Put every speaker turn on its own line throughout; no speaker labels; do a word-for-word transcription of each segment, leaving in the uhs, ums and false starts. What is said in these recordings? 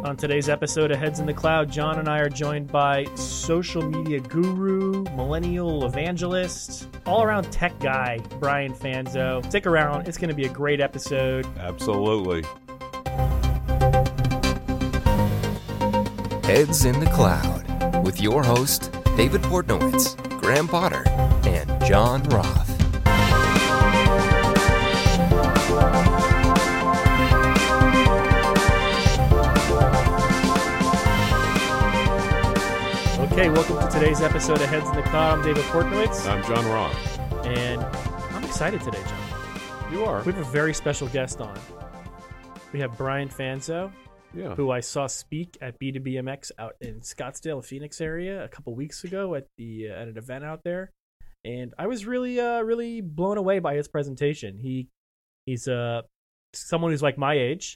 On today's episode of Heads in the Cloud, John and I are joined by social media guru, millennial evangelist, all-around tech guy, Brian Fanzo. Stick around. It's going to be a great episode.
Absolutely.
Heads in the Cloud with your host, David Portnowitz, Graham Potter, and John Roth.
Okay, welcome to today's episode of Heads in the Cloud. I'm David Portnowitz.
I'm John Roth.
And I'm excited today, John.
You are.
We have a very special guest on. We have Brian Fanzo,
Yeah.
who I saw speak at B two B M X out in Scottsdale, Phoenix area a couple weeks ago at the uh, at an event out there, and I was really uh really blown away by his presentation. He he's uh someone who's like my age,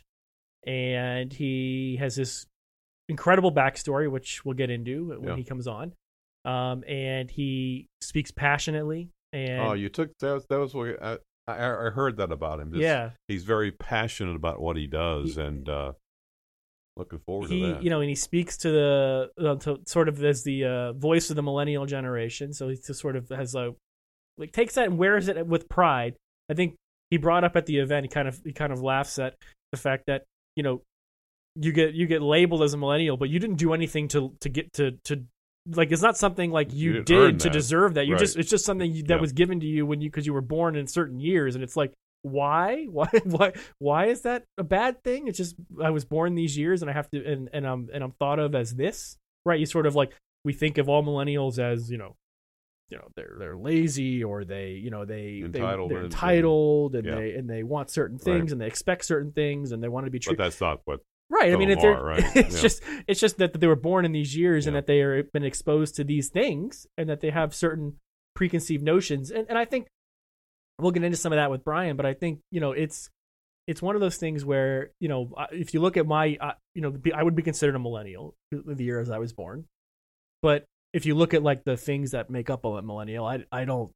and he has this incredible backstory, which we'll get into when
Yeah.
he comes on. Um, and he speaks passionately. And
Oh, you took that. Was, that was what I, I I heard that about him. Just,
yeah,
he's very passionate about what he does,
He-
and uh, looking forward
he
to that.
you know, and he speaks to the uh, to sort of as the uh, voice of the millennial generation. So he just sort of has a like takes that and wears it with pride. I think he brought up at the event. He kind of he kind of laughs at the fact that you know you get you get labeled as a millennial, but you didn't do anything to to get to to like it's not something like you,
You didn't earn
did to
that.
deserve that. You
Right.
just it's just something you, that
Yeah.
was given to you when you because you were born in certain years, and it's like why why why why is that a bad thing? It's just I was born these years and I have to and and I'm and I'm thought of as this, right? You sort of like we think of all millennials as you know you know they're they're lazy or they you know they, they
Entitled
they're
and-
entitled and
yeah.
they and they want certain things
Right.
and they expect certain things and they want to be
but
treated
that's not what.
right. I
some
mean,
of
if
them
they're
are, right?
it's
Yeah.
just it's just that they were born in these years and
Yeah.
that they are been exposed to these things and that they have certain preconceived notions and and I think we'll get into some of that with Brian, but I think you know it's it's one of those things where you know if you look at my uh, you know I would be considered a millennial the year as I was born, but if you look at like the things that make up a millennial, I I don't.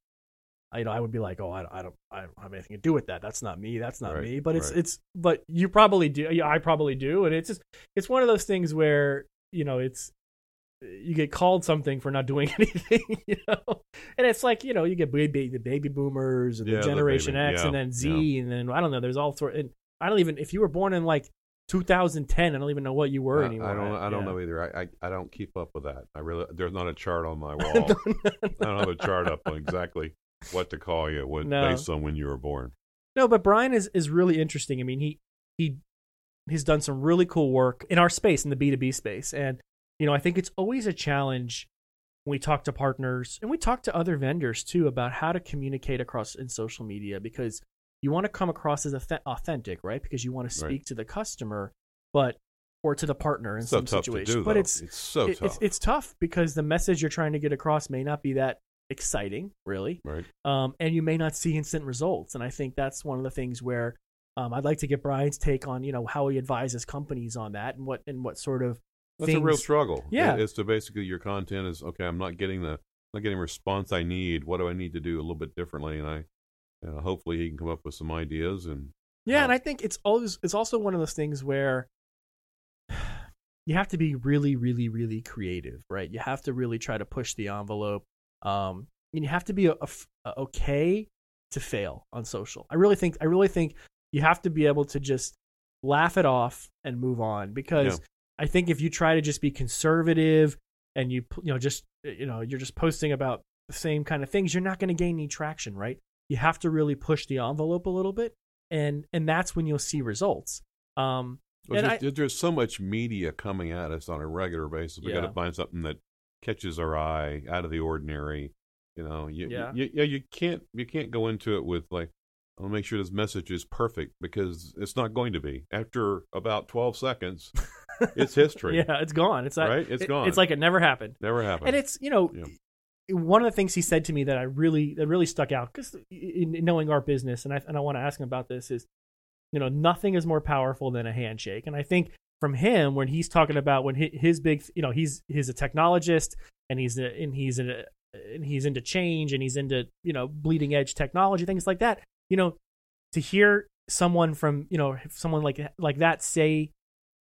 I know I would be like, oh, I, I don't, I don't have anything to do with that. That's not me. That's not
Right,
me. But it's,
right.
it's, but you probably do. Yeah, I probably do. And it's just, it's one of those things where you know, it's you get called something for not doing anything, you know. And it's like you know, you get baby, the baby boomers and
Yeah,
the
the
Generation
baby-
X
yeah,
and then Z and then I don't know. There's all sort. And I don't even if you were born in like two thousand ten, I don't even know what you were
I,
anymore.
I don't. I don't
Yeah.
know either. I, I I don't keep up with that. I really. There's not a chart on my wall. I don't have a chart up on exactly what to call you when,
No.
based on when you were born.
No, but Brian is, is really interesting. I mean, he he he's done some really cool work in our space, in the B two B space. And, you know, I think it's always a challenge when we talk to partners and we talk to other vendors too about how to communicate across in social media because you want to come across as auth- authentic, right? Because you want to speak
Right.
to the customer, but or to the partner in
It's so
some
tough
situations.
to do,
but
though.
it's
it's so
it-
tough.
it's it's tough because the message you're trying to get across may not be that exciting, really.
right.
Um, and you may not see instant results. And I think that's one of the things where um, I'd like to get Brian's take on, you know, how he advises companies on that and what and what sort of
That's
things.
a real struggle.
Yeah.
It- it's to basically your content is okay. I'm not getting the not getting the response I need. What do I need to do a little bit differently? And I, you know, hopefully he can come up with some ideas. And
Yeah, and
uh,
I think it's always it's also one of those things where you have to be really, really, really creative, right? You have to really try to push the envelope. Um, and you have to be a, a f- a- okay to fail on social. I really think I really think you have to be able to just laugh it off and move on because
Yeah.
I think if you try to just be conservative and you you know just you know you're just posting about the same kind of things, you're not going to gain any traction, right? You have to really push the envelope a little bit, and and that's when you'll see results. Um,
Well,
and
there's, there's so much media coming at us on a regular basis. We got
Yeah.
to find something that catches our eye, out of the ordinary. You know, you,
Yeah.
you, you, you can't you can't go into it with like, I'll make sure this message is perfect because it's not going to be. After about twelve seconds, it's history.
yeah, it's gone. It's like,
Right? It's
it-
gone.
It's like it never happened.
Never happened.
And it's you know.
Yeah.
One of the things he said to me that I really that really stuck out because in, in knowing our business and I and I want to ask him about this is, you know, nothing is more powerful than a handshake. And I think from him when he's talking about when his, his big, you know, he's he's a technologist and he's a, and he's a, and he's into change and he's into you know bleeding edge technology, things like that. You know, to hear someone from you know someone like like that say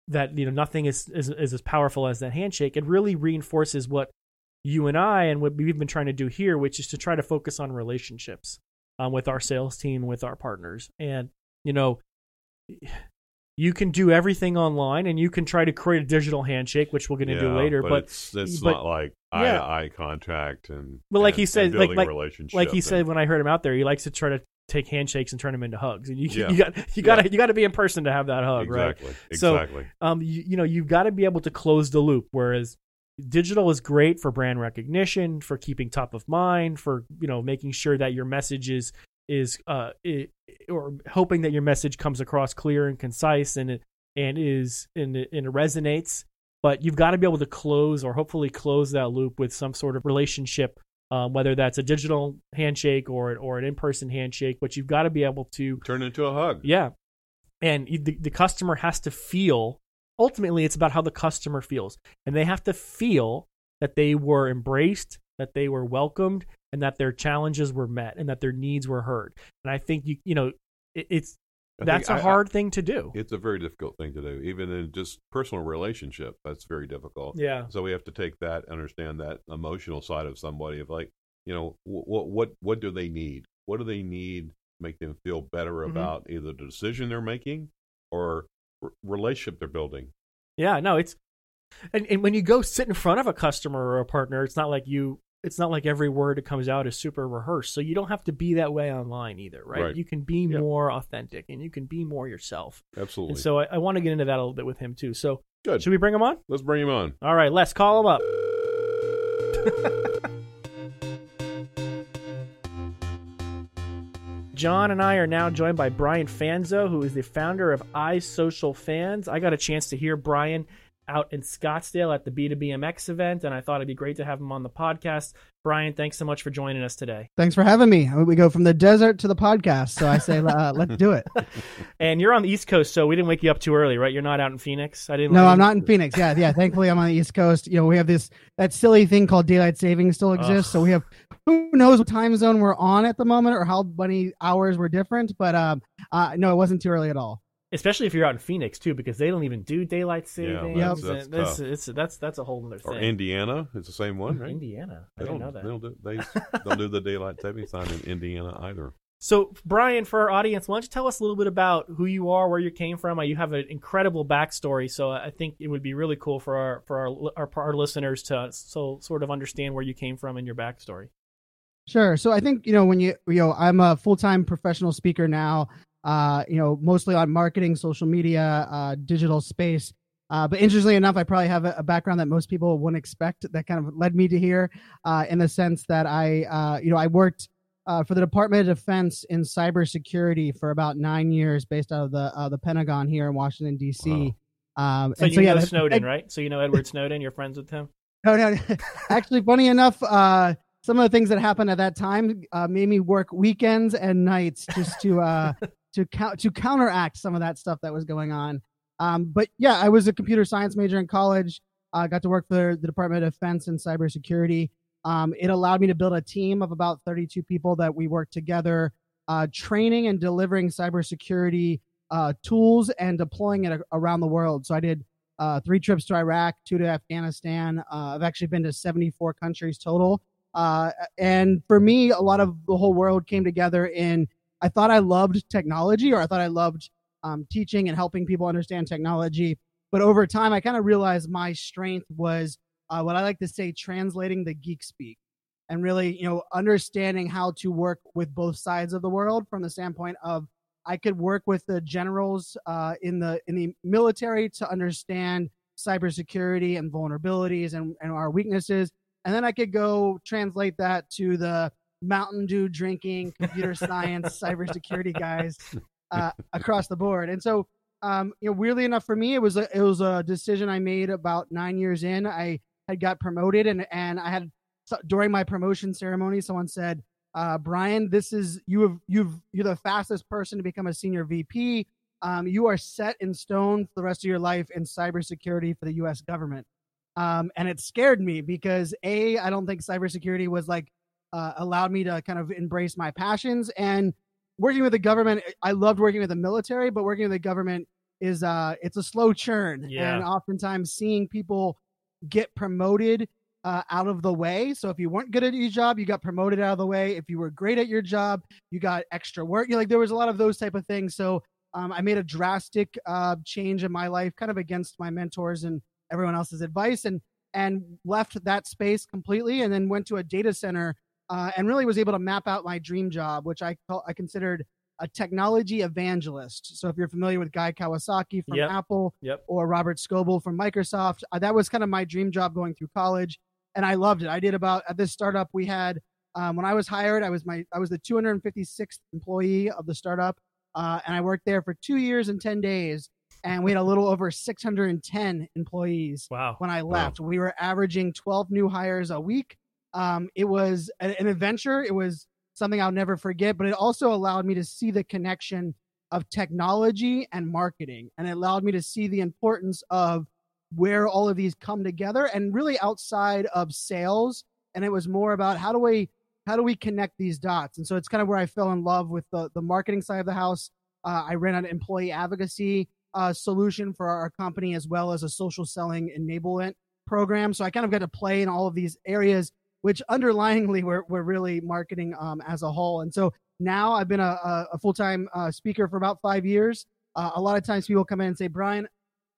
that, you know, nothing is, is, is as powerful as that handshake. It really reinforces what you and I and what we've been trying to do here, which is to try to focus on relationships um, with our sales team, with our partners. And, you know, you can do everything online and you can try to create a digital handshake, which we're going to
yeah,
do later.
But,
but
it's, it's
but,
not like
yeah.
eye to eye contact and,
but like
and,
he said,
and
like,
building
like,
a relationship.
like he
and,
said, when I heard him out there, he likes to try to take handshakes and turn them into hugs. And you,
Yeah.
you got, you got to, you got to be in person to have that hug,
exactly,
right?
Exactly.
So, um, you, you know, you've got to be able to close the loop. Whereas digital is great for brand recognition, for keeping top of mind, for, you know, making sure that your message is, is, uh, it, or hoping that your message comes across clear and concise and it, and is, and it, and it resonates. But you've got to be able to close or hopefully close that loop with some sort of relationship, um, whether that's a digital handshake or, or an in-person handshake, but you've got to be able to
turn into a hug.
Yeah. And the, the customer has to feel, ultimately it's about how the customer feels, and they have to feel that they were embraced, that they were welcomed, and that their challenges were met and that their needs were heard. And I think you, you know, it, it's,
I
that's
think
a
I-
hard thing to do.
It's a very difficult thing to do, even in just personal relationship. That's very difficult.
Yeah.
So we have to take that, understand that emotional side of somebody of like, you know, what what what do they need? What do they need to make them feel better
Mhm.
about either the decision they're making or r- relationship they're building?
Yeah, no, it's, and, and when you go sit in front of a customer or a partner, it's not like you, it's not like every word that comes out is super rehearsed. So you don't have to be that way online either, right?
Right.
You can be
Yep.
more authentic and you can be more yourself.
Absolutely.
And so I, I want to get into that a little bit with him too. So
Good.
should we bring him on?
Let's bring him on.
All right, let's call him up. John and I are now joined by Brian Fanzo, who is the founder of iSocial Fans. I got a chance to hear Brian out in Scottsdale at the B two B M X event, and I thought it'd be great to have him on the podcast. Brian, thanks so much for joining us today.
Thanks for having me. We go from the desert to the podcast, so I say uh, let's do it.
And you're on the East Coast, so we didn't wake you up too early, right? You're not out in Phoenix. I didn't.
No,
I
I'm
didn't-
not in Phoenix. Yeah, yeah. Thankfully, I'm on the East Coast. You know, we have this that silly thing called daylight savings still exists,
Ugh.
so we have who knows what time zone we're on at the moment or how many hours we're different. But um, uh, no, it wasn't too early at all.
Especially if you're out in Phoenix too, because they don't even do daylight
Yeah,
savings.
that's-
that's
and this,
tough.
it's, that's that's a whole other thing.
Or Indiana, it's the same one, right?
Indiana, I
They
didn't
don't,
know that.
they don't do they don't do the daylight savings time in Indiana either.
So, Brian, for our audience, why don't you tell us a little bit about who you are, where you came from? Uh, You have an incredible backstory, so I think it would be really cool for our for our our, our listeners to so sort of understand where you came from and your backstory.
Sure. So I think, you know, when you, you know, I'm a full-time professional speaker now, uh, you know, mostly on marketing, social media, uh, digital space. Uh, but interestingly enough, I probably have a, a background that most people wouldn't expect that kind of led me to here, uh, in the sense that I, uh, you know, I worked uh, for the Department of Defense in cybersecurity for about nine years based out of the uh, the Pentagon here in Washington, D C. Um,
So
and
you know
that-
Snowden, right? So you know Edward Snowden. You're friends with him.
No, no. Actually, funny enough, uh, some of the things that happened at that time uh, made me work weekends and nights just to uh, to count to counteract some of that stuff that was going on. Um, but yeah, I was a computer science major in college. I uh, got to work for the Department of Defense in cybersecurity. Um, it allowed me to build a team of about thirty-two people that we worked together, uh, training and delivering cybersecurity uh, tools and deploying it a- around the world. So I did uh, three trips to Iraq, two to Afghanistan. Uh, I've actually been to seventy-four countries total. Uh, and for me, a lot of the whole world came together in, I thought I loved technology, or I thought I loved um, teaching and helping people understand technology. But over time, I kind of realized my strength was uh, what I like to say, translating the geek speak, and really, you know, understanding how to work with both sides of the world from the standpoint of I could work with the generals uh, in the in the military to understand cybersecurity and vulnerabilities and, and our weaknesses. And then I could go translate that to the Mountain Dew drinking, computer science, cybersecurity guys uh, across the board. And so, um, you know, weirdly enough for me, it was a, it was a decision I made about nine years in. I had got promoted, and and I had so during my promotion ceremony, someone said, uh, "Brian, this is you have you've you're the fastest person to become a senior V P. Um, you are set in stone for the rest of your life in cybersecurity for the U S government." Um, and it scared me because A, I don't think cybersecurity was like, uh, allowed me to kind of embrace my passions, and working with the government. I loved working with the military, but working with the government is uh it's a slow churn.
Yeah.
And oftentimes seeing people get promoted uh, out of the way. So if you weren't good at your job, you got promoted out of the way. If you were great at your job, you got extra work. You know, like there was a lot of those type of things. So um, I made a drastic uh, change in my life, kind of against my mentors and everyone else's advice, and and left that space completely, and then went to a data center uh, and really was able to map out my dream job, which I call, I considered a technology evangelist. So if you're familiar with Guy Kawasaki from
Yep.
Apple
Yep.
or Robert Scoble from Microsoft, uh, that was kind of my dream job going through college, and I loved it. I did about at this startup we had um, when I was hired, I was my I was the two hundred fifty-sixth employee of the startup, uh, and I worked there for two years and ten days, and we had a little over six hundred ten employees.
Wow.
When I left, we were averaging twelve new hires a week. Um, it was an, an adventure. It was something I'll never forget, but it also allowed me to see the connection of technology and marketing. And it allowed me to see the importance of where all of these come together and really outside of sales. And it was more about how do we, how do we connect these dots? And so it's kind of where I fell in love with the, the marketing side of the house. Uh, I ran an employee advocacy uh, solution for our company, as well as a social selling enablement program. So I kind of got to play in all of these areas, which underlyingly we're, we're really marketing um, as a whole. And so now I've been a, a full-time uh, speaker for about five years. Uh, a lot of times people come in and say, Brian,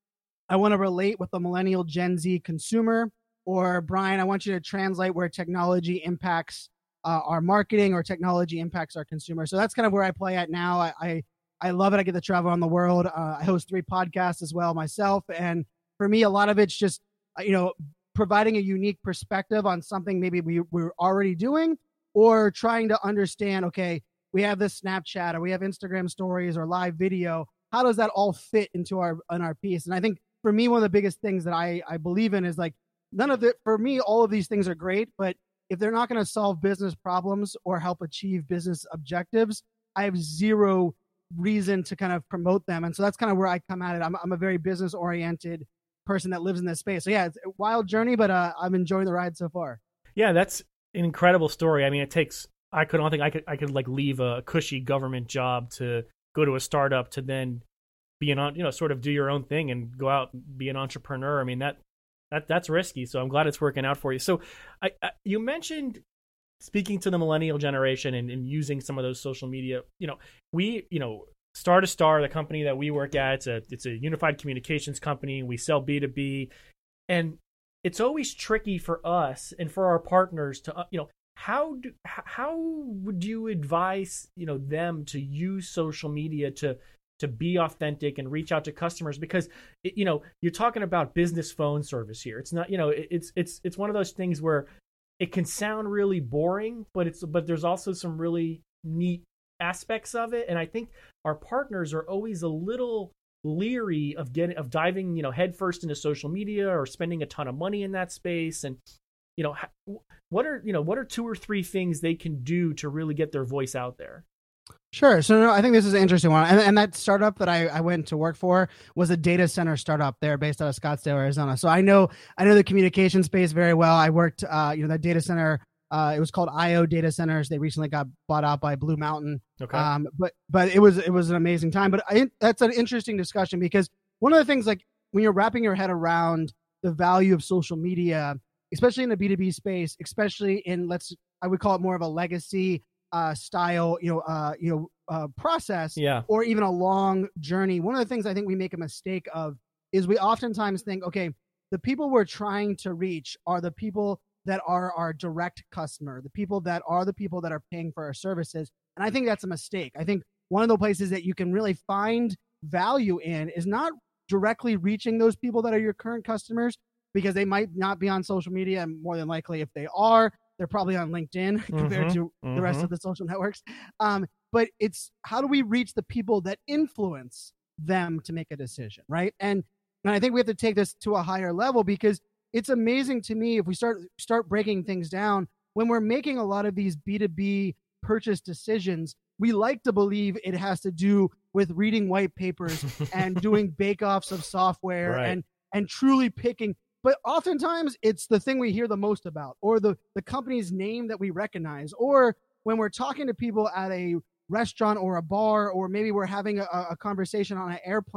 I want to relate with the millennial Gen Z consumer, or Brian, I want you to translate where technology impacts uh, our marketing or technology impacts our consumer. So that's kind of where I play at now. I, I, I love it. I get to travel around the world. Uh, I host three podcasts as well myself. And for me, a lot of it's just, you know, providing a unique perspective on something maybe we, we're already doing, or trying to understand, okay, we have this Snapchat or we have Instagram stories or live video. How does that all fit into our, in our piece? And I think for me, one of the biggest things that I, I believe in is like, none of it, for me, all of these things are great, but if they're not going to solve business problems or help achieve business objectives, I have zero reason to kind of promote them. And so that's kind of where I come at it. I'm, I'm a very business oriented person that lives in this space. So yeah, it's a wild journey, but uh, I'm enjoying the ride so far.
Yeah, that's an incredible story. I mean, it takes, I could, I don't think I could, I could like leave a cushy government job to go to a startup to then be an, you know, sort of do your own thing and go out and be an entrepreneur. I mean, that, that that's risky. So I'm glad it's working out for you. So I, I you mentioned speaking to the millennial generation and, and using some of those social media, you know, we, you know, Star to Star, the company that we work at, it's a, it's a unified communications company. We sell B two B, and it's always tricky for us and for our partners to, uh, you know, how do, how would you advise, you know, them to use social media to, to be authentic and reach out to customers? Because, it, you know, you're talking about business phone service here. It's not, you know, it, it's, it's, it's one of those things where it can sound really boring, but it's, but there's also some really neat aspects of it. And I think our partners are always a little leery of getting, of diving, you know, headfirst into social media or spending a ton of money in that space. And, you know, what are, you know, what are two or three things they can do to really get their voice out there?
Sure. So no, I think this is an interesting one. And, and that startup that I, I went to work for was a data center startup there based out of Scottsdale, Arizona. So I know, I know the communication space very well. I worked, uh, you know, that data center, uh, it was called I O Data Centers. They recently got bought out by Blue Mountain.
Okay.
Um, but, but it was, it was an amazing time. But I, that's an interesting discussion, because one of the things, like when you're wrapping your head around the value of social media, especially in the B two B space, especially in, let's, I would call it more of a legacy uh, style, you know, uh, you know, uh, process,
Yeah.
or even a long journey. One of the things I think we make a mistake of is we oftentimes think, okay, the people we're trying to reach are the people that are our direct customer, the people that are the people that are paying for our services. And I think that's a mistake. I think one of the places that you can really find value in is not directly reaching those people that are your current customers, because they might not be on social media, and more than likely, if they are, they're probably on LinkedIn compared
Mhm,
to the rest
mhm.
of the social networks. Um, but it's how do we reach the people that influence them to make a decision, right? And and I think we have to take this to a higher level, because it's amazing to me if we start start breaking things down. When we're making a lot of these B two B purchase decisions, we like to believe it has to do with reading white papers and doing bake-offs of software
Right.
and and truly picking. But oftentimes it's the thing we hear the most about, or the, the company's name that we recognize, or when we're talking to people at a restaurant or a bar, or maybe we're having a, a conversation on an airplane,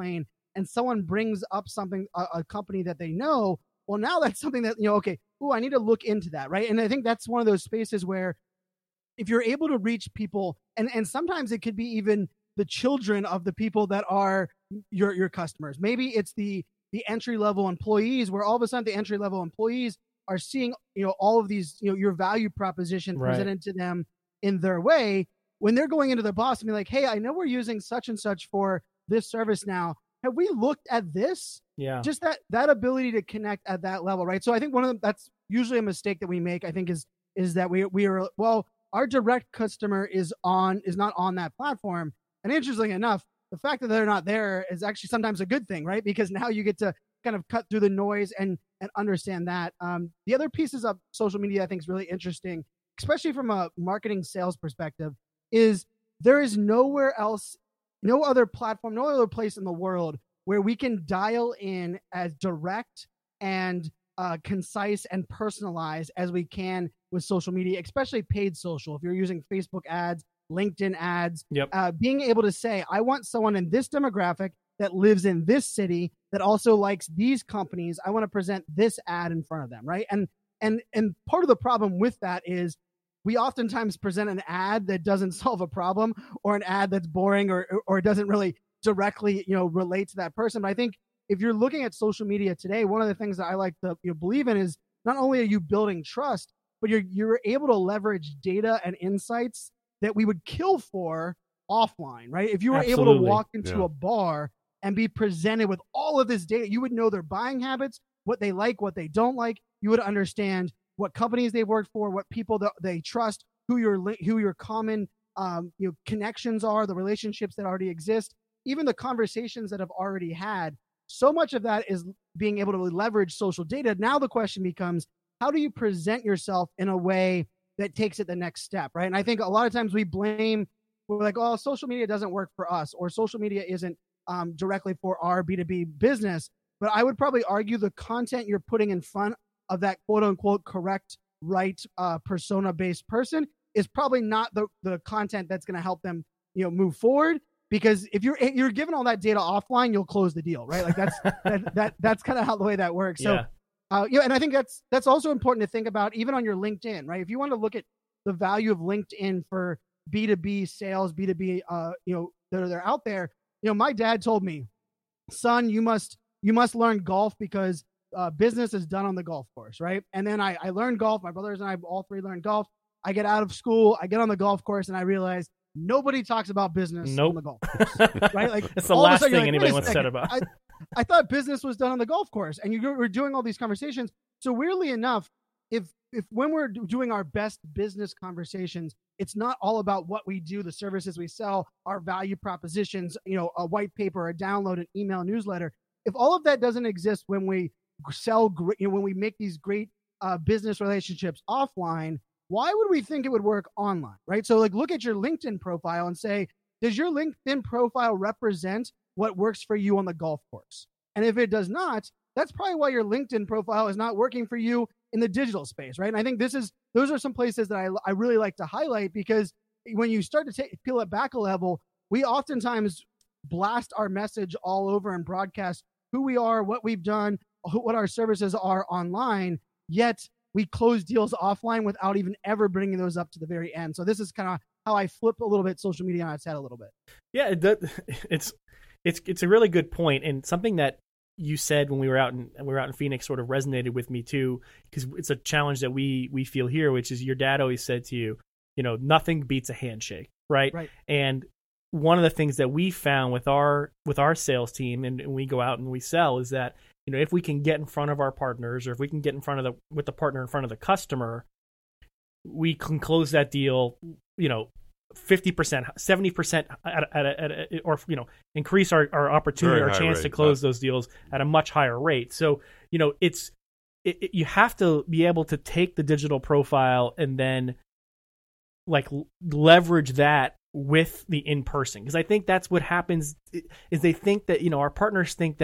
and someone brings up something, a, a company that they know, well, now that's something that, you know, okay, oh, I need to look into that, right? And I think that's one of those spaces where if you're able to reach people, and, and sometimes it could be even the children of the people that are your your customers. Maybe it's the the entry level employees, where all of a sudden the entry level employees are seeing, you know, all of these, you know, your value proposition
Right.
presented to them in their way. When they're going into their boss and be like, hey, I know we're using such and such for this service now. Have we looked at this?
Yeah.
Just that that ability to connect at that level, right? So I think one of them, that's usually a mistake that we make, I think, is is that we we are, well, our direct customer is on is not on that platform. And interestingly enough, the fact that they're not there is actually sometimes a good thing, right? Because now you get to kind of cut through the noise and and understand that. Um, the other pieces of social media I think is really interesting, especially from a marketing sales perspective, is there is nowhere else, no other platform, no other place in the world where we can dial in as direct and uh, concise and personalized as we can with social media, especially paid social. If you're using Facebook ads, LinkedIn ads,
Yep.
uh, being able to say, I want someone in this demographic that lives in this city that also likes these companies. I want to present this ad in front of them, right? And and and part of the problem with that is we oftentimes present an ad that doesn't solve a problem, or an ad that's boring, or or doesn't really directly, you know, relate to that person. But I think if you're looking at social media today, one of the things that I like to, you know, believe in is not only are you building trust, but you're you're able to leverage data and insights that we would kill for offline, right? If you were able
Absolutely.
to walk into
Yeah.
a bar and be presented with all of this data, you would know their buying habits, what they like, what they don't like. You would understand what companies they've worked for, what people that they trust, who your li- who your common um, you know, connections are, the relationships that already exist, even the conversations that have already had. So much of that is being able to leverage social data. Now the question becomes, how do you present yourself in a way that takes it the next step, right? And I think a lot of times we blame, we're like, oh, social media doesn't work for us, or social media isn't um, directly for our B two B business. But I would probably argue the content you're putting in front of that quote unquote correct, right uh, persona based person is probably not the, the content that's going to help them, you know, move forward. Because if you're you're given all that data offline, you'll close the deal, right? Like that's that, that that's kind of how the way that works. So
Yeah.
Uh, yeah, and I think that's that's also important to think about, even on your LinkedIn, right? If you want to look at the value of LinkedIn for B two B sales, B two B, uh, you know, that are they're out there. You know, my dad told me, son, you must you must learn golf because uh, business is done on the golf course, right? And then I I learned golf. My brothers and I all three learned golf. I get out of school, I get on the golf course, and I realize nobody talks about business
Nope.
on the golf course, right? Like
It's the
all of a
last
sudden you're
thing
like,
anybody
"Wait a
wants said
second,
about.
I, I thought business was done on the golf course, and you were doing all these conversations. So weirdly enough, if if when we're do- doing our best business conversations, it's not all about what we do, the services we sell, our value propositions, you know, a white paper, a download, an email newsletter. If all of that doesn't exist when we sell, great, you know, when we make these great uh, business relationships offline, why would we think it would work online, right? So like, look at your LinkedIn profile and say, does your LinkedIn profile represent what works for you on the golf course? And if it does not, that's probably why your LinkedIn profile is not working for you in the digital space, right? And I think this is, those are some places that I, I really like to highlight, because when you start to take, peel it back a level, we oftentimes blast our message all over and broadcast who we are, what we've done, who, what our services are online, yet we close deals offline without even ever bringing those up to the very end. So this is kind of how I flip a little bit social media on its head a little bit.
Yeah, it does, it's it's it's a really good point, and something that you said when we were out in we were out in Phoenix sort of resonated with me too, because it's a challenge that we we feel here, which is your dad always said to you, you know, nothing beats a handshake, right?
Right.
And one of the things that we found with our with our sales team, and, and we go out and we sell, is that, you know, if we can get in front of our partners, or if we can get in front of the with the partner in front of the customer, we can close that deal, you know, fifty percent, seventy percent at, at, at, at, or, you know, increase our, our opportunity,
Very
our
high
chance
rate.
to close those deals at a much higher rate. So, you know, it's, it, it, you have to be able to take the digital profile and then like l- leverage that with the in-person. Because I think that's what happens, is they think that, you know, our partners think that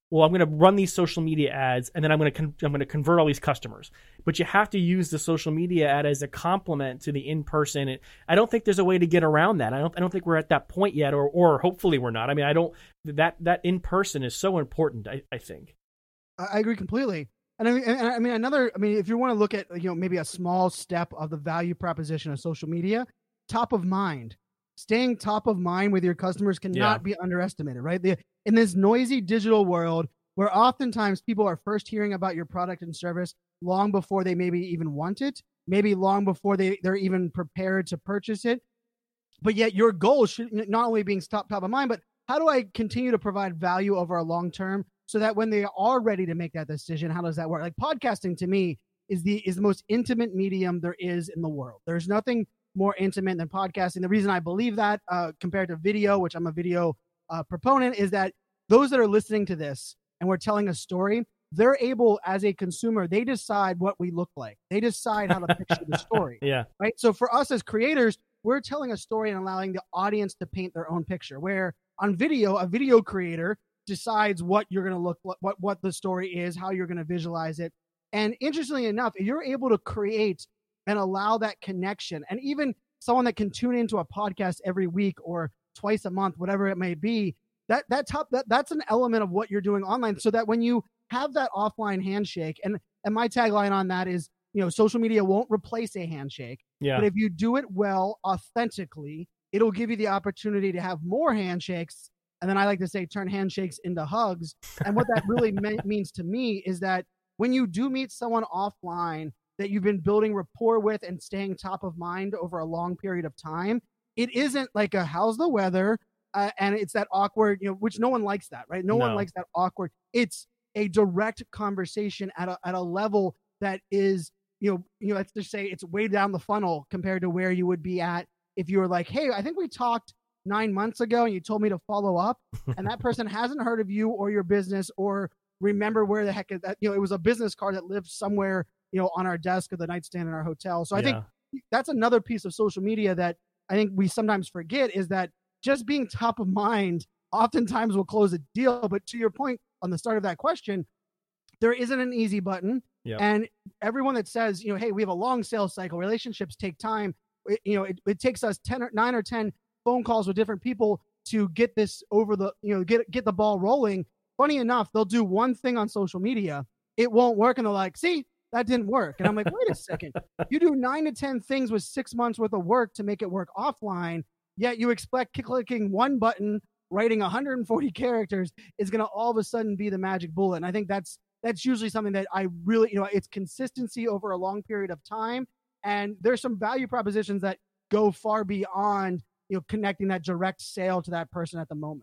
well, I'm going to run these social media ads, and then I'm going to con- I'm going to convert all these customers. But you have to use the social media ad as a complement to the in-person. And I don't think there's a way to get around that. I don't I don't think we're at that point yet, or or hopefully we're not. I mean, I don't that that in-person is so important. I, I think.
I agree completely. And I mean, and I mean, another. I mean, if you want to look at you know maybe a small step of the value proposition of social media, top of mind. Staying top of mind with your customers cannot
Yeah.
be underestimated, right? The, in this noisy digital world where oftentimes people are first hearing about your product and service long before they maybe even want it, maybe long before they, they're even prepared to purchase it. But yet your goal should not only being top, top of mind, but how do I continue to provide value over a long term so that when they are ready to make that decision, how does that work? Like podcasting to me is the is the most intimate medium there is in the world. There's nothing more intimate than podcasting. The reason I believe that uh, compared to video, which I'm a video uh, proponent, is that those that are listening to this and we're telling a story, they're able, as a consumer, they decide what we look like. They decide how to picture the story.
Yeah.
Right. So for us as creators, we're telling a story and allowing the audience to paint their own picture. Where on video, a video creator decides what you're going to look, what what the story is, how you're going to visualize it. And interestingly enough, if you're able to create and allow that connection, and even someone that can tune into a podcast every week or twice a month, whatever it may be, that that top that that's an element of what you're doing online. So that when you have that offline handshake, and and my tagline on that is, you know, social media won't replace a handshake,
Yeah.
but if you do it well, authentically, it'll give you the opportunity to have more handshakes. And then I like to say, turn handshakes into hugs. And what that really me- means to me is that when you do meet someone offline that you've been building rapport with and staying top of mind over a long period of time, it isn't like a how's the weather, uh, and it's that awkward, you know, which no one likes that, right? No,
No.
one likes that awkward. It's a direct conversation at a at a level that is, you know, you know, let's just say it's way down the funnel compared to where you would be at if you were like, hey, I think we talked nine months ago and you told me to follow up, and that person hasn't heard of you or your business or remember where the heck is that, you know, it was a business card that lived somewhere, you know, on our desk or the nightstand in our hotel. So I think that's another piece of social media that I think we sometimes forget, is that just being top of mind oftentimes will close a deal. But to your point on the start of that question, there isn't an easy button.
Yep.
And everyone that says, you know, hey, we have a long sales cycle, relationships take time. It, you know, it, it takes us ten or nine or ten phone calls with different people to get this over the, you know, get, get the ball rolling. Funny enough, they'll do one thing on social media. It won't work. And they're like, see, that didn't work. And I'm like, wait a second. You do nine to ten things with six months worth of work to make it work offline. Yet you expect clicking one button, writing one hundred forty characters is going to all of a sudden be the magic bullet. And I think that's, that's usually something that I really, you know, it's consistency over a long period of time. And there's some value propositions that go far beyond, you know, connecting that direct sale to that person at the moment.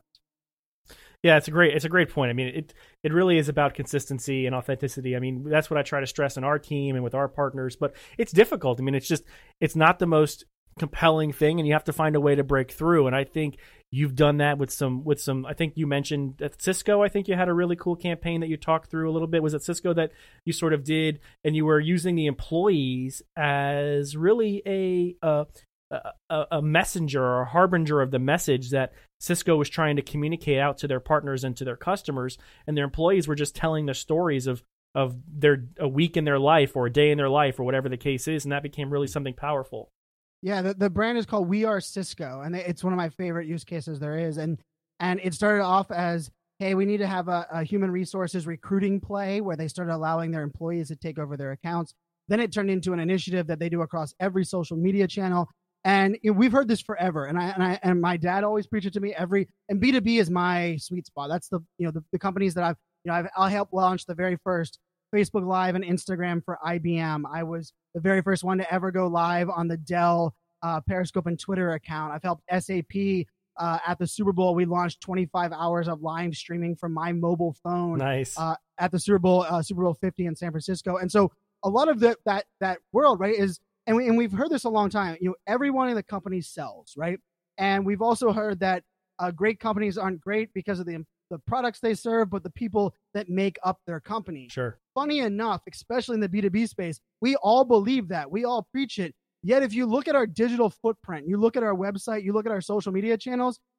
Yeah, it's a great it's a great point. I mean, it it really is about consistency and authenticity. I mean, that's what I try to stress in our team and with our partners, but it's difficult. I mean, it's just it's not the most compelling thing, and you have to find a way to break through. And I think you've done that with some with some I think you mentioned at Cisco, I think you had a really cool campaign that you talked through a little bit. Was it Cisco that you sort of did, and you were using the employees as really a uh A, a messenger or a harbinger of the message that Cisco was trying to communicate out to their partners and to their customers, and their employees were just telling the stories of of their a week in their life or a day in their life or whatever the case is, and that became really something powerful.
Yeah, the, the brand is called We Are Cisco, and it's one of my favorite use cases there is. And and it started off as, hey, we need to have a, a human resources recruiting play where they started allowing their employees to take over their accounts. Then it turned into an initiative that they do across every social media channel. And you know, we've heard this forever, and I and I and my dad always preached it to me every. And B two B is my sweet spot. That's the you know the, the companies that I've you know I've I'll help launch the very first Facebook Live and Instagram for I B M. I was the very first one to ever go live on the Dell uh, Periscope and Twitter account. I've helped S A P uh, at the Super Bowl. We launched twenty-five hours of live streaming from my mobile phone.
Nice.
Uh, at the Super Bowl, uh, Super Bowl fifty in San Francisco. And so a lot of the, that that world, right, is. And, we, and we've heard this a long time, you know, everyone in the company sells, right? And we've also heard that uh, great companies aren't great because of the the products they serve, but the people that make up their company.
Sure.
Funny enough, especially in the B two B space, we all believe that. We all preach it. Yet if you look at our digital footprint, you look at our website, you look at our social media channels,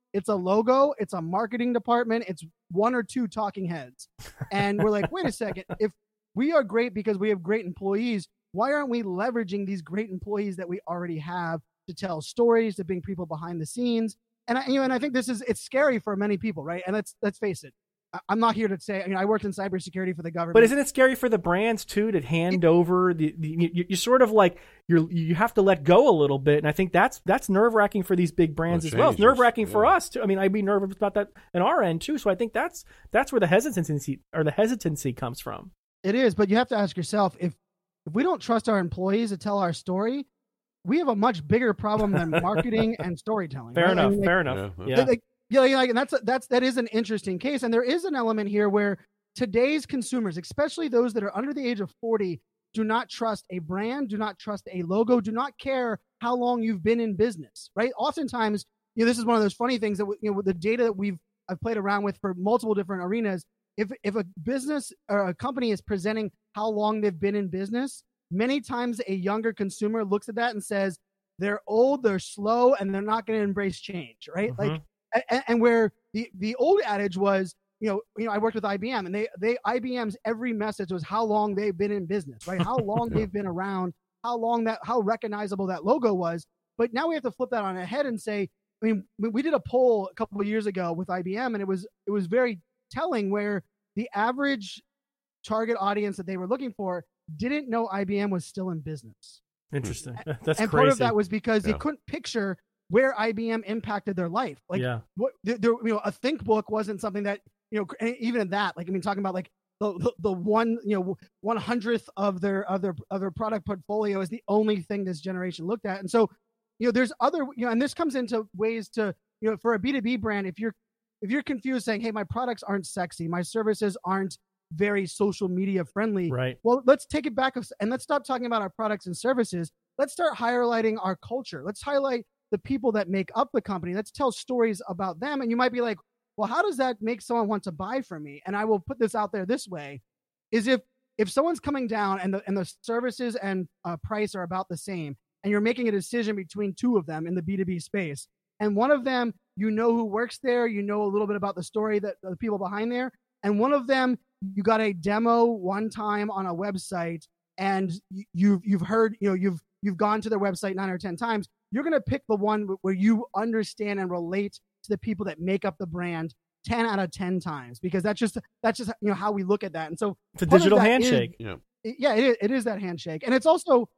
it's a logo, it's a marketing department, it's one or two talking heads. And we're like, wait a second, if we are great because we have great employees, why aren't we leveraging these great employees that we already have to tell stories, to bring people behind the scenes? And I, you know, and I think this is, it's scary for many people, right? And let's, let's face it. I'm not here to say, I mean, I worked in cybersecurity for the government.
But isn't it scary for the brands too to hand it, over the, the you, you sort of like you're you have to let go a little bit, and I think that's that's nerve wracking for these big brands well, as well. It's nerve wracking yeah. for us too. I mean, I'd be nervous about that on our end too. So I think that's that's where the hesitancy or the hesitancy comes from.
It is, but you have to ask yourself if if we don't trust our employees to tell our story, we have a much bigger problem than marketing and storytelling.
Fair
right?
enough.
I mean, like,
fair enough.
Yeah.
yeah.
Like, Yeah, like, and that's that's that is an interesting case, and there is an element here where today's consumers, especially those that are under the age of forty, do not trust a brand, do not trust a logo, do not care how long you've been in business. Right? Oftentimes, you know, this is one of those funny things that you know, with the data that we've I've played around with for multiple different arenas. If if a business or a company is presenting how long they've been in business, many times a younger consumer looks at that and says they're old, they're slow, and they're not going to embrace change. Right?
Mm-hmm.
Like. And, and where the, the old adage was, you know, you know, I worked with I B M, and they they I B M's every message was how long they've been in business, right? How long
yeah.
they've been around, how long that how recognizable that logo was. But now we have to flip that on its head and say, I mean, we did a poll a couple of years ago with I B M, and it was it was very telling where the average target audience that they were looking for didn't know I B M was still in business.
Interesting. That's
and
crazy.
part of that was because
yeah.
they couldn't picture where I B M impacted their life. Like,
yeah.
what, there, you know, a think book wasn't something that, you know, and even in that, like, I mean, talking about like the, the, the one, you know, one hundredth of their, of their, of their product portfolio is the only thing this generation looked at. And so, you know, there's other, you know, and this comes into ways to, you know, for a B two B brand, if you're, if you're confused saying, hey, my products aren't sexy, my services aren't very social media friendly.
Right.
Well, let's take it back and let's stop talking about our products and services. Let's start highlighting our culture. Let's highlight the people that make up the company. Let's tell stories about them. And you might be like, well, how does that make someone want to buy from me? And I will put this out there this way, is if, if someone's coming down and the, and the services and uh, price are about the same, and you're making a decision between two of them in the B two B space, and one of them, you know who works there, you know a little bit about the story that the people behind there, and one of them, you got a demo one time on a website, and you've, you've heard, you know, you've, you've gone to their website nine or ten times, you're going to pick the one where you understand and relate to the people that make up the brand ten out of ten times, because that's just, that's just, you know, how we look at that. And so
it's a digital handshake.
Is,
yeah. Yeah, it is, it is that handshake. And it's also,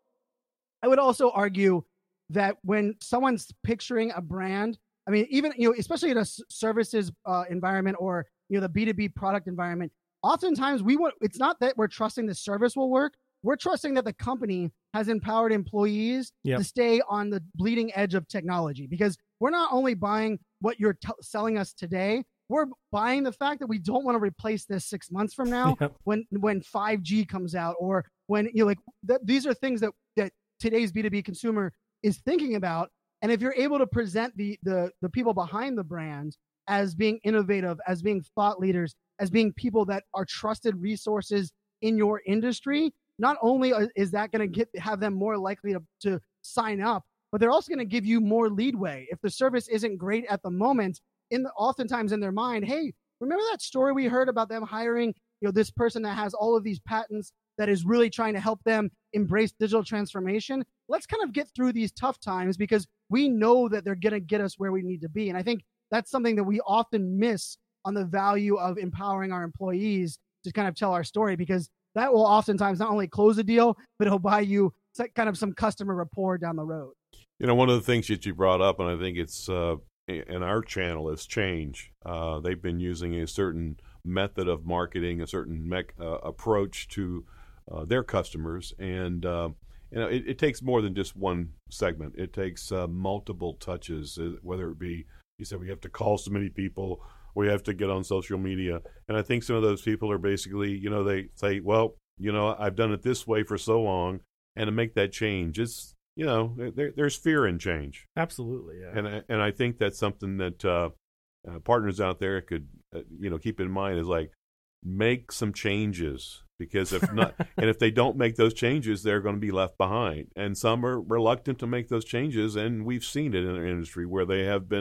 I would also argue that when someone's picturing a brand, I mean, even, you know, especially in a services uh, environment or, you know, the B two B product environment, oftentimes we want, it's not that we're trusting the service will work. We're trusting that the company has empowered employees yep. to stay on the bleeding edge of technology, because we're not only buying what you're t- selling us today, we're buying the fact that we don't want to replace this six months from now yep. when when five G comes out, or when, you know, like th- these are things that, that today's B two B consumer is thinking about. And if you're able to present the the the people behind the brand as being innovative, as being thought leaders, as being people that are trusted resources in your industry, not only is that going to get have them more likely to, to sign up, but they're also going to give you more leadway. If the service isn't great at the moment, in the, oftentimes in their mind, hey, remember that story we heard about them hiring, you know, this person that has all of these patents that is really trying to help them embrace digital transformation? Let's kind of get through these tough times, because we know that they're going to get us where we need to be. And I think that's something that we often miss on the value of empowering our employees to kind of tell our story, because that will oftentimes not only close a deal, but it'll buy you kind of some customer rapport down the road.
You know, one of the things that you brought up, and I think it's uh, in our channel, is change. Uh, they've been using a certain method of marketing, a certain mech, uh, approach to uh, their customers, and uh, you know, it, it takes more than just one segment. It takes uh, multiple touches, uh, whether it be, you said we have to call so many people, we have to get on social media. And I think some of those people are basically, you know, they say, well, you know, I've done it this way for so long, and to make that change, it's, you know, there, there's fear in change.
Absolutely, yeah.
And I, and I think that's something that uh, uh, partners out there could, uh, you know, keep in mind, is like, make some changes, because if not, and if they don't make those changes, they're going to be left behind. And some are reluctant to make those changes, and we've seen it in our industry where they have been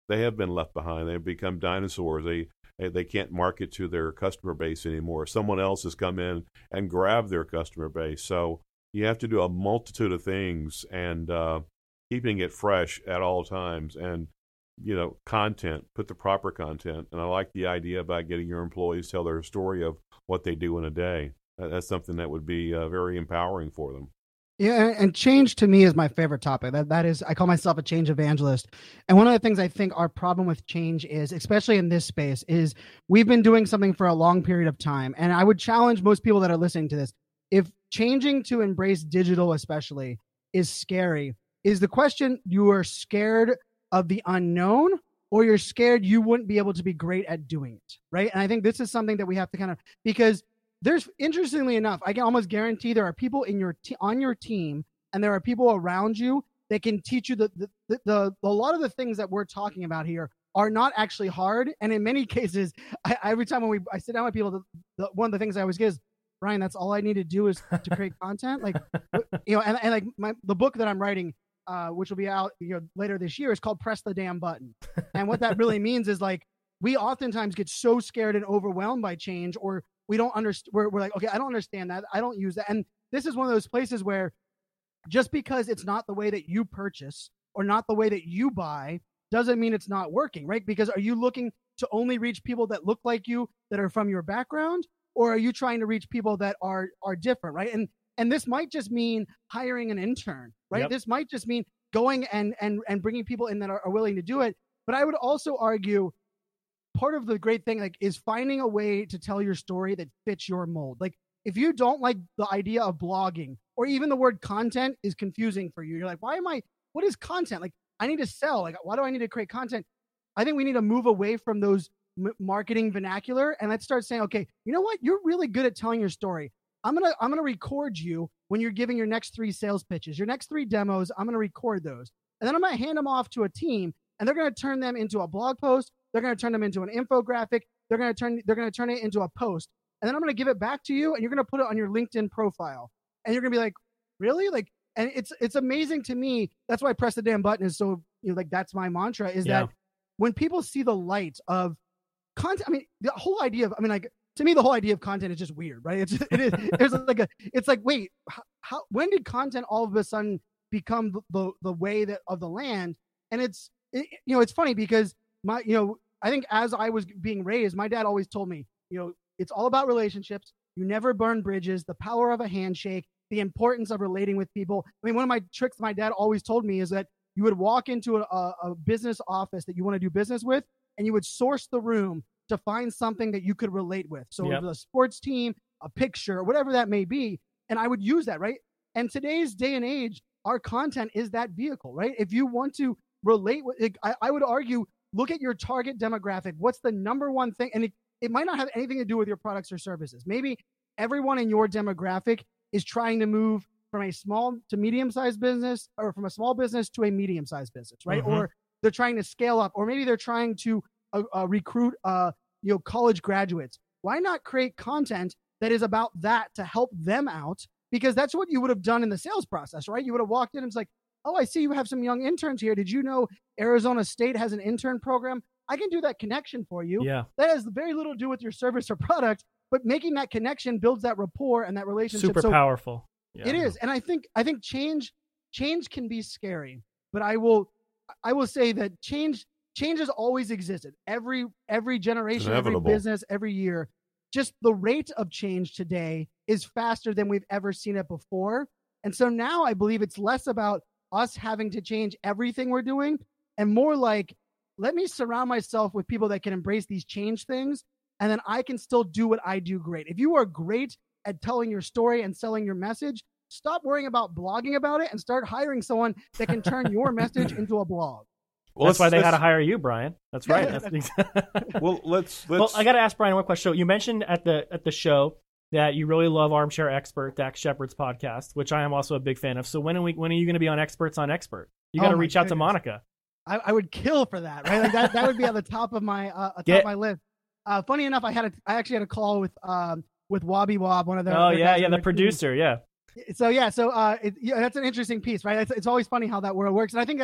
they have been left behind. They've become dinosaurs. They they can't market to their customer base anymore. Someone else has come in and grabbed their customer base. So you have to do a multitude of things, and uh, keeping it fresh at all times. And you know, content, put the proper content. And I like the idea about getting your employees tell their story of what they do in a day. That's something that would be uh, very empowering for them.
Yeah, and change to me is my favorite topic. That that is, I call myself a change evangelist. And one of the things I think our problem with change is, especially in this space, is we've been doing something for a long period of time. And I would challenge most people that are listening to this, if changing to embrace digital especially is scary, is the question you are scared of the unknown, or you're scared you wouldn't be able to be great at doing it, right? And I think this is something that we have to kind of, because there's, interestingly enough, I can almost guarantee there are people in your te- on your team, and there are people around you that can teach you the the, the the a lot of the things that we're talking about here are not actually hard. And in many cases, I, every time when we I sit down with people, the, the, one of the things I always get is, Brian, that's all I need to do is to create content, like you know, and, and like my the book that I'm writing, uh, which will be out you know later this year, is called Press the Damn Button. And what that really means is, like, we oftentimes get so scared and overwhelmed by change, or we don't understand. We're, we're like, okay, I don't understand that. I don't use that. And this is one of those places where just because it's not the way that you purchase or not the way that you buy doesn't mean it's not working, right? Because are you looking to only reach people that look like you, that are from your background, or are you trying to reach people that are are different, right? And and this might just mean hiring an intern, right?
Yep.
This might just mean going and and and bringing people in that are, are willing to do it. But I would also argue part of the great thing, like, is finding a way to tell your story that fits your mold. Like, if you don't like the idea of blogging, or even the word content is confusing for you, you're like, why am I, what is content? Like, I need to sell. Like, why do I need to create content? I think we need to move away from those m- marketing vernacular, and let's start saying, okay, you know what? You're really good at telling your story. I'm going to, I'm going to record you when you're giving your next three sales pitches, your next three demos. I'm going to record those. And then I'm going to hand them off to a team, and they're going to turn them into a blog post. They're going to turn them into an infographic. They're going to turn, they're going to turn it into a post. And then I'm going to give it back to you, and you're going to put it on your LinkedIn profile. And you're going to be like, really? Like, and it's, it's amazing to me. That's why Press the Damn Button is so, you know, like, that's my mantra, is
Yeah.
that when people see the light of content, I mean, the whole idea of, I mean, like, to me, the whole idea of content is just weird, right? It's, it is, there's like a, it's like, wait, how, how, when did content all of a sudden become the, the, the way that of the land? And it's, it, you know, it's funny because my, you know, I think as I was being raised, my dad always told me, you know, it's all about relationships. You never burn bridges, the power of a handshake, the importance of relating with people. I mean, one of my tricks my dad always told me is that you would walk into a, a business office that you want to do business with, and you would source the room to find something that you could relate with. So
Yep.
it was a sports team, a picture, whatever that may be. And I would use that, right? And today's day and age, our content is that vehicle, right? If you want to relate with it, I, I would argue, look at your target demographic. What's the number one thing? And it, it might not have anything to do with your products or services. Maybe everyone in your demographic is trying to move from a small to medium-sized business, or from a small business to a medium-sized business, right?
Mhm.
Or they're trying to scale up, or maybe they're trying to uh, uh, recruit, uh, you know, college graduates. Why not create content that is about that to help them out? Because that's what you would have done in the sales process, right? You would have walked in and it's like, oh, I see you have some young interns here. Did you know Arizona State has an intern program? I can do that connection for you.
Yeah.
That has very little to do with your service or product, but making that connection builds that rapport and that relationship.
Super
So
powerful. Yeah.
it is. And I think, I think change, change can be scary, but I will, I will say that change, change has always existed. Every, every generation, every
inevitable.
business, every year. Just the rate of change today is faster than we've ever seen it before. And so now I believe it's less about us having to change everything we're doing, and more like, let me surround myself with people that can embrace these change things, and then I can still do what I do great. If you are great at telling your story and selling your message, stop worrying about blogging about it and start hiring someone that can turn your message into a blog.
Well,
That's why
let's-
they had to
let's-
hire you, Brian. That's right. That's
Well, let's let's.
well, I got to ask Brian one question. So you mentioned at the at the show that you really love Armchair Expert, Dax Shepard's podcast, which I am also a big fan of. So when are we? When are you going to be on Experts on Expert? You got to
Oh, my
reach out to
goodness.
Monica.
I, I would kill for that, right? Like that, that would be at the top of my uh, top
Get-
of my list. Uh, funny enough, I had a, I actually had a call with um with Wobby Wob, one of their
Oh
their
yeah,
guys
yeah,
on
the
their team.
producer. Yeah.
So yeah, so uh, it, yeah, that's an interesting piece, right? It's, it's always funny how that world works, and I think that's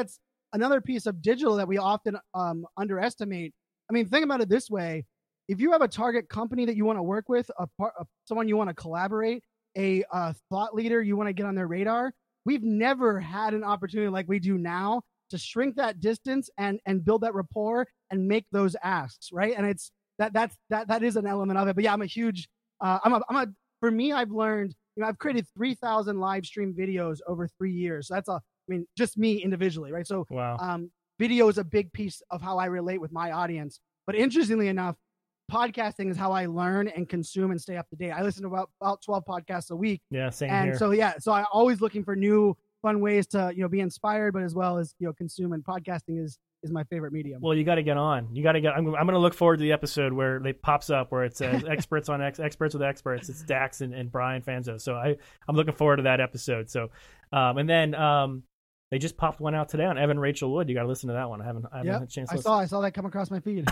another piece of digital that we often um, underestimate. I mean, think about it this way. If you have a target company that you want to work with, a, par- a someone you want to collaborate, a uh, thought leader you want to get on their radar, we've never had an opportunity like we do now to shrink that distance and and build that rapport and make those asks, right? And it's that that's that that is an element of it. But yeah, I'm a huge uh, I'm a I'm a for me, I've learned, you know, I've created three thousand live stream videos over three years. So that's a, I mean, just me individually, right? So
wow.
um, video is a big piece of how I relate with my audience. But interestingly enough, podcasting is how I learn and consume and stay up to date. I listen to about, about twelve podcasts a week.
Yeah, same
and
here.
so, yeah, so I'm always looking for new fun ways to, you know, be inspired, but as well as, you know, consume, and podcasting is, is my favorite medium.
Well, you got to get on. You got to get, I'm, I'm going to look forward to the episode where it pops up where it says experts on ex, experts with experts. It's Dax and, and Brian Fanzo. So I, I'm looking forward to that episode. So, um, and then, um, they just popped one out today on Evan Rachel Wood. You got to listen to that one. I haven't, I haven't
yep,
had a chance to
I
listen.
saw, I saw that come across my feed.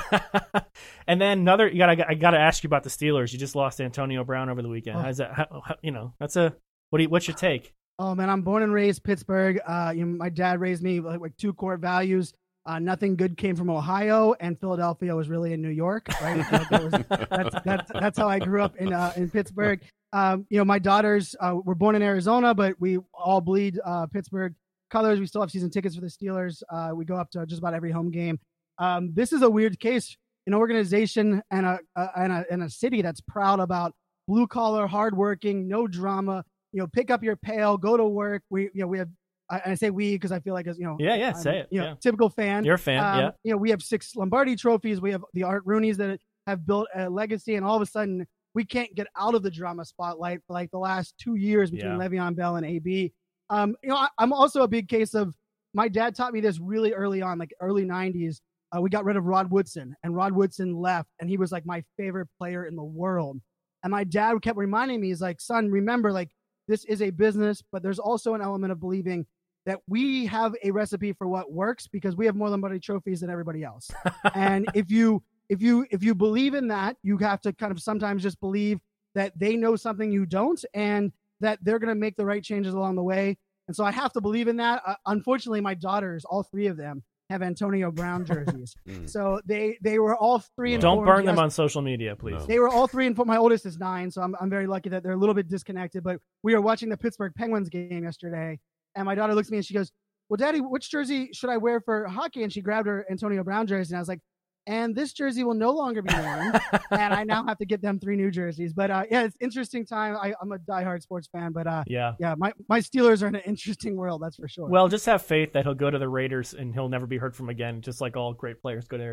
And then another, you got to, I got to ask you about the Steelers. You just lost Antonio Brown over the weekend.
Oh.
How's that? How, how, you know, that's a, what do you, what's your take?
Oh man, I'm born and raised Pittsburgh. Uh, you know, my dad raised me like, like two core values. Uh, nothing good came from Ohio, and Philadelphia was really in New York, right? that was, that's, that's that's how I grew up in uh, in Pittsburgh. Um, you know, my daughters uh, were born in Arizona, but we all bleed uh, Pittsburgh colors. We still have season tickets for the Steelers. Uh, we go up to just about every home game. Um, this is a weird case. An organization and a, a and a and a city that's proud about blue collar, hardworking, no drama. You know, pick up your pail, go to work. We, you know, we have, I, I say we because I feel like, as you know,
Yeah, yeah,
I'm,
say it.
You know,
Yeah.
typical fan.
You're a fan,
Um,
yeah.
You know, we have six Lombardi trophies. We have the Art Rooneys that have built a legacy, and all of a sudden we can't get out of the drama spotlight for like the last two years between
Yeah.
Le'Veon Bell and A B. Um, you know, I, I'm also a big case of, my dad taught me this really early on, like early nineties. Uh, we got rid of Rod Woodson, and Rod Woodson left, and he was like my favorite player in the world. And my dad kept reminding me, he's like, son, remember, like, this is a business, but there's also an element of believing that we have a recipe for what works because we have more Lombardi trophies than everybody else. And if you if you if you believe in that, you have to kind of sometimes just believe that they know something you don't, and that they're going to make the right changes along the way. And so I have to believe in that. Uh, unfortunately, my daughters, all three of them, have Antonio Brown jerseys. So they they were all three and
Don't
four.
burn them on social media, please.
No.
They were all three and four. My oldest is nine, so I'm I'm very lucky that they're a little bit disconnected. But we were watching the Pittsburgh Penguins game yesterday, and my daughter looks at me and she goes, "Well, Daddy, which jersey should I wear for hockey?" And she grabbed her Antonio Brown jersey, and I was like, "And this jersey will no longer be worn." And I now have to get them three new jerseys. But uh, yeah, it's interesting time. I, I'm a diehard sports fan, but uh,
Yeah.
yeah, my my Steelers are in an interesting world, that's for sure.
Well, just have faith that he'll go to the Raiders and he'll never be heard from again, just like all great players go there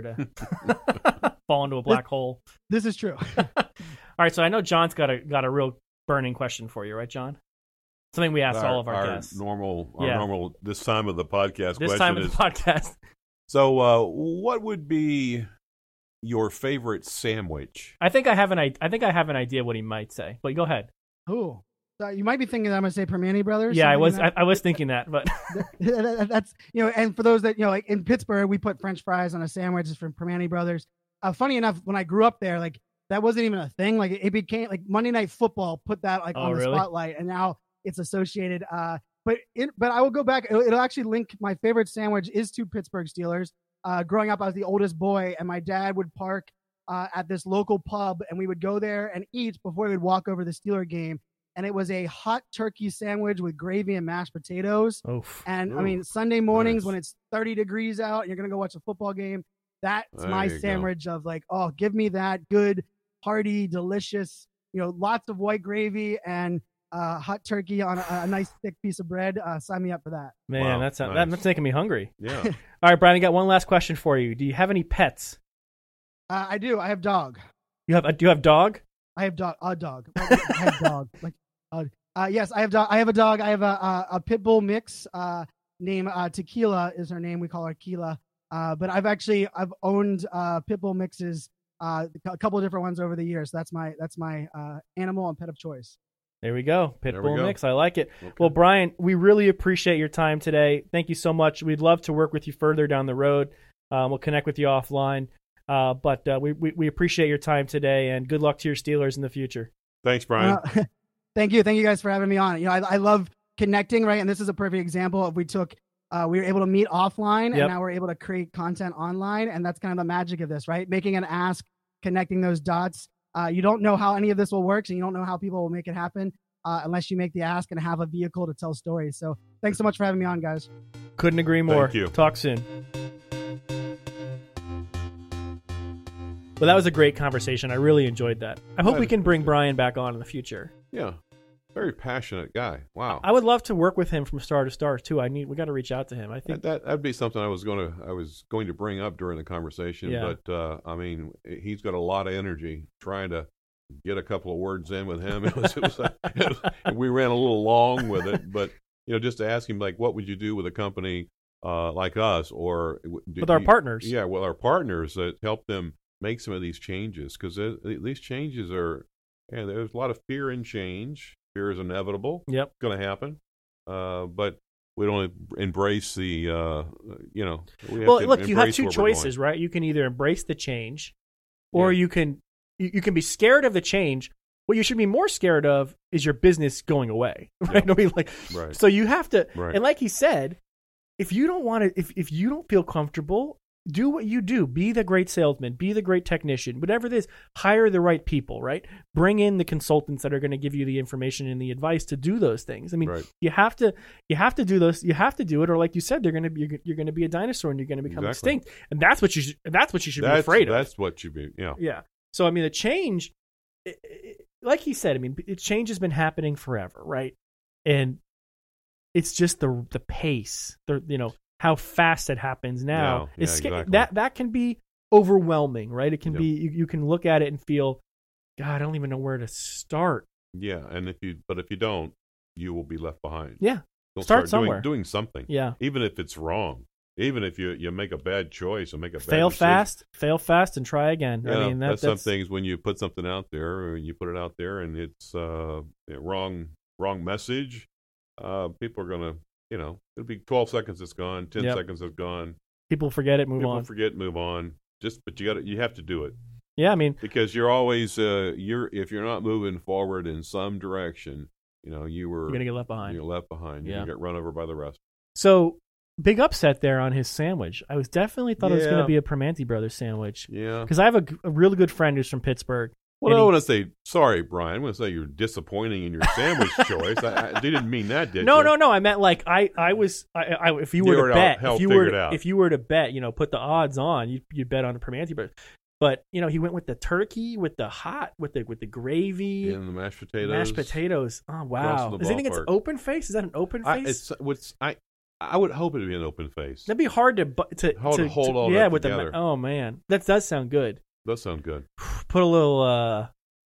to fall into a black hole.
This is true.
All right, so I know John's got a got a real burning question for you, right, John? Something we ask all of our, guests.
Normal, our
Yeah.
normal this time of the podcast
This
question
time of
is,
the podcast.
so uh, what would be your favorite sandwich?
I think I have an I, I think I have an idea what he might say, but go ahead.
Ooh. So you might be thinking that I'm going to say Permani Brothers.
Yeah, I
something
was
like
I, I was thinking that, but
that. That's, you know, and for those that, you know, like in Pittsburgh, we put French fries on a sandwich. It's from Permani Brothers. Uh, funny enough, when I grew up there, like that wasn't even a thing. Like it became like Monday Night Football put that like
Oh,
on the
really?
spotlight, and now it's associated. Uh, but it, but I will go back. It'll, it'll actually link. My favorite sandwich is to Pittsburgh Steelers. Uh, growing up, I was the oldest boy, and my dad would park uh, at this local pub, and we would go there and eat before we would walk over the Steeler game. And it was a hot turkey sandwich with gravy and mashed potatoes.
Oof.
And I
Ooh,
mean, Sunday mornings
nice.
when it's thirty degrees out and you're going to go watch a football game, that's
There
my
you go.
sandwich of like, oh, give me that good, hearty, delicious, you know, lots of white gravy and uh, hot turkey on a, a nice thick piece of bread. Uh, sign me up for that.
Man,
Wow,
that's
nice.
that, that's making me hungry.
Yeah.
All right, Brian, I got one last question for you. Do you have any pets?
Uh, I do. I have dog.
You have a, do you have dog?
I have dog. A dog. I have dog. Like, uh, uh, yes, I have dog. I have a dog. I have a a, a pit bull mix. Uh, name uh, Tequila is her name. We call her Keela. Uh, but I've actually I've owned uh, pit bull mixes, uh, a couple of different ones over the years. That's my that's my uh, animal and pet of choice.
There we go.
There we
Pitbull
go.
mix. I like it.
Okay.
Well, Brian, we really appreciate your time today. Thank you so much. We'd love to work with you further down the road. Um, we'll connect with you offline. Uh, but uh, we, we we appreciate your time today, and good luck to your Steelers in the future.
Thanks, Brian.
Uh, thank you. Thank you guys for having me on. You know, I, I love connecting, right? And this is a perfect example of we took uh, we were able to meet offline,
Yep.
and now we're able to create content online. And that's kind of the magic of this, right? Making an ask, connecting those dots. Uh, you don't know how any of this will work, and you don't know how people will make it happen uh, unless you make the ask and have a vehicle to tell stories. So thanks so much for having me on, guys.
Couldn't agree more.
Thank you.
Talk soon. Well, that was a great conversation. I really enjoyed that. I hope
Glad
we
to-
can bring Brian back on in the future.
Yeah. Very passionate guy. Wow.
I would love to work with him from star to star too. I need we got to reach out to him. I think
That, that that'd be something I was going to I was going to bring up during the conversation.
Yeah.
But uh, I mean, he's got a lot of energy. Trying to get a couple of words in with him, it was, it was, it was we ran a little long with it. But you know, just to ask him like, what would you do with a company uh, like us, or do
with our
you-
partners.
Yeah, with our partners that help them make some of these changes, because these changes are. Yeah, there's a lot of fear in change. Fear is inevitable.
Yep.
It's going to happen. Uh, but we don't embrace the, uh, you know. We have
Well,
to
look, you have
embrace
two
where we're
choices,
going.
right? You can either embrace the change, or
Yeah.
you can you, you can be scared of the change. What you should be more scared of is your business going away, right?
Yeah.
I mean, like,
Right.
so you have to,
Right.
and like he said, if you don't want to, if if you don't feel comfortable, do what you do. Be the great salesman. Be the great technician. Whatever it is, hire the right people, right? Bring in the consultants that are going to give you the information and the advice to do those things. I mean,
Right.
you have to, you have to do those. You have to do it, or like you said, they're going to be, you're, you're going to be a dinosaur and you're going to become
Exactly.
extinct. And that's what you should. That's what you should
That's,
be afraid of.
That's what you be, yeah.
Yeah. So I mean, the change, it, it, like he said, I mean, it, change has been happening forever, right? And it's just the the pace, the you know how fast it happens now.
Yeah,
It's
yeah,
sca-
exactly.
that that can be overwhelming, right? It can
Yeah.
be you, you can look at it and feel, God, I don't even know where to start.
Yeah, and if you, but if you don't, you will be left behind.
Yeah.
You'll
Start
doing-
somewhere.
Doing, something.
Yeah.
Even if it's wrong. Even if you, you make a bad choice or make a bad
Fail
decision.
fast, fail fast, and try again.
Yeah,
I mean, that,
that's,
that's
some things when you put something out there, or you put it out there, and it's uh, wrong, wrong message. Uh, people are gonna, you know, it'll be twelve seconds. It's gone. Ten
Yep.
seconds. It's gone.
people forget it, move
people
on.
forget, move on. Just, but you got to, you have to do it
Yeah, I mean,
because you're always, uh, you're if you're not moving forward in some direction, you know, you were
you're gonna get left behind.
you're left behind. You're
Yeah.
gonna get run over by the rest.
So big upset there on his sandwich. I was definitely thought it was going
Yeah.
to be a Primanti Brothers sandwich
Yeah.
because I have a, g- a really good friend who's from Pittsburgh.
Well,
and
I
he-
want to say sorry, Brian. I want to say you're disappointing in your sandwich choice. I, I they didn't mean that, did
no,
you?
no, no. I meant like I, I was. I, I if you
You
were
were
to
to
bet,
help
if you
figure
were,
it
to,
out.
if you were to bet, you know, put the odds on, you you bet on the Primanti Brothers. But you know, he went with the turkey, with the hot, with the with the gravy,
And the mashed potatoes.
mashed potatoes. Oh wow!
the
Does he think it's
ballpark.
open face? Is that an open
I,
face?
it's what's I. I would hope it'd be an open face.
That'd be hard to bu- to
Hard to hold all
yeah
that
with
together.
the oh man, that does sound good.
Does sound good.
Put a little uh,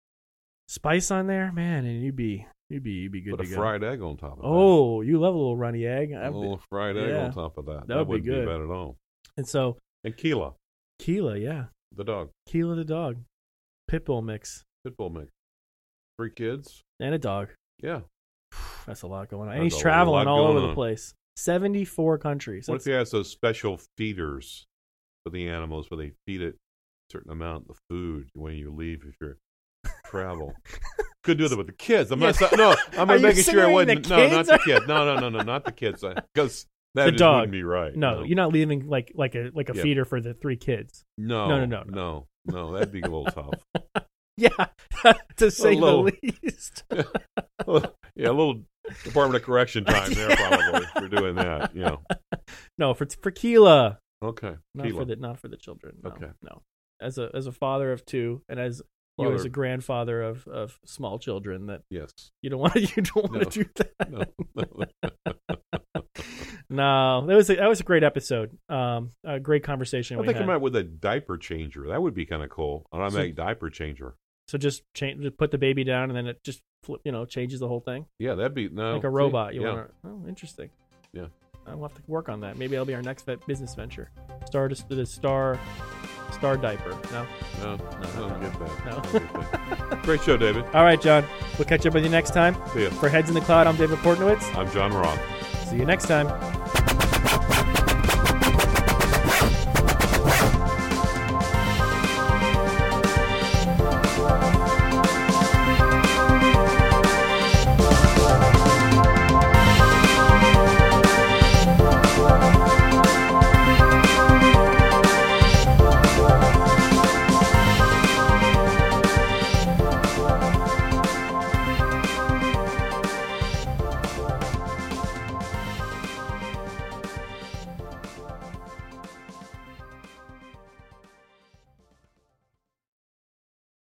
spice on there, man, and you'd be you'd be you'd be good
Put
to
a
go.
fried egg on top of
Oh, you love a little runny egg.
that.
I've
A
been-
little fried egg
yeah.
on top of that.
That would be
wouldn't be,
good.
bad at all.
And so
And Keela,
Keela, yeah,
the dog,
Keela the dog, Pitbull mix,
pitbull mix, three kids.
and a dog.
Yeah.
That's a lot going on.
That's
And he's
a
traveling
lot
all
going
over the
on.
place. seventy-four countries.
What if
That's-
he has those special feeders for the animals where they feed it a certain amount of food when you leave if you're travel? Could do that with the kids. I'm not.
Yeah.
No, I'm
Are you
making sure I
insinuating
wasn't.
the
No, not
kids
the
are-
kids. No, no, no, no, not the kids. Because that
The
just
dog.
wouldn't be right.
no, you're not leaving like like a like a
Yeah.
feeder for the three kids.
No,
No, no, no,
no, no. That'd be a little tough.
Yeah, to say
little-
the least.
Yeah, a little Department of Correction time there probably for doing that. You know.
No, for for Keela.
Okay.
Not
Keela.
for the not for the children. No,
Okay.
no. As a as a father of two, and as you as
Father-
a grandfather of, of small children, that
Yes.
you don't want to you don't want
No.
to do that.
No.
No, that was a, that was a great episode. Um, a great conversation
I
we
think
had.
I might with a diaper changer. That would be kind of cool. An automatic diaper changer.
So just change, just put the baby down, and then it just flip, you know changes the whole thing
Yeah, that'd be no
like a
see,
robot. You
yeah.
want to? Oh, interesting.
Yeah.
I'll have to work on that. Maybe that'll be our next vet- business venture. Star to the star, star diaper. No.
No,
No,
no,
no,
get that.
no.
Get that. Great show, David.
All right, John. We'll catch up with you next time.
See ya.
For Heads in the Cloud, I'm David Portnowitz.
I'm John Roth.
See you next time.